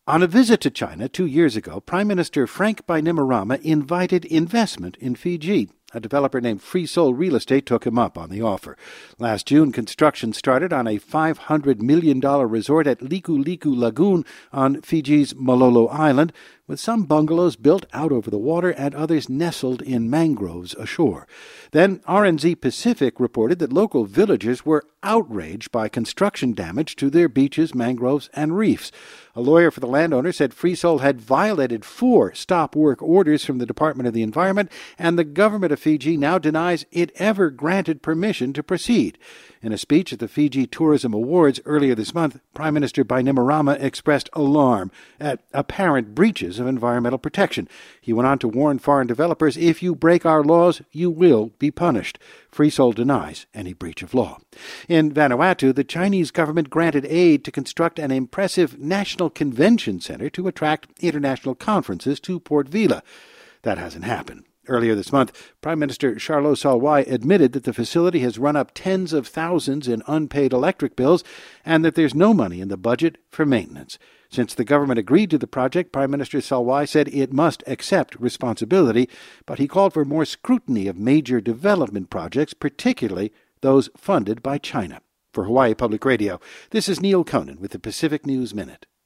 On a visit to China 2 years ago, Prime Minister Frank Bainimarama invited investment in Fiji. A developer named Free Soul Real Estate took him up on the offer. Last June, construction started on a $500 million resort at Liku Liku Lagoon on Fiji's Malolo Island, with some bungalows built out over the water and others nestled in mangroves ashore. Then RNZ Pacific reported that local villagers were outraged by construction damage to their beaches, mangroves, and reefs. A lawyer for the landowner said Free Soul had violated 4 stop work orders from the Department of the Environment, and the government of Fiji now denies it ever granted permission to proceed. In a speech at the Fiji Tourism Awards earlier this month, Prime Minister Bainimarama expressed alarm at apparent breaches of environmental protection. He went on to warn foreign developers, if you break our laws, you will be punished. Free Soul denies any breach of law. In Vanuatu, the Chinese government granted aid to construct an impressive national convention center to attract international conferences to Port Vila. That hasn't happened. Earlier this month, Prime Minister Charlo Salwai admitted that the facility has run up tens of thousands in unpaid electric bills and that there's no money in the budget for maintenance. Since the government agreed to the project, Prime Minister Salwai said it must accept responsibility, but he called for more scrutiny of major development projects, particularly those funded by China. For Hawaii Public Radio, this is Neil Conan with the Pacific News Minute.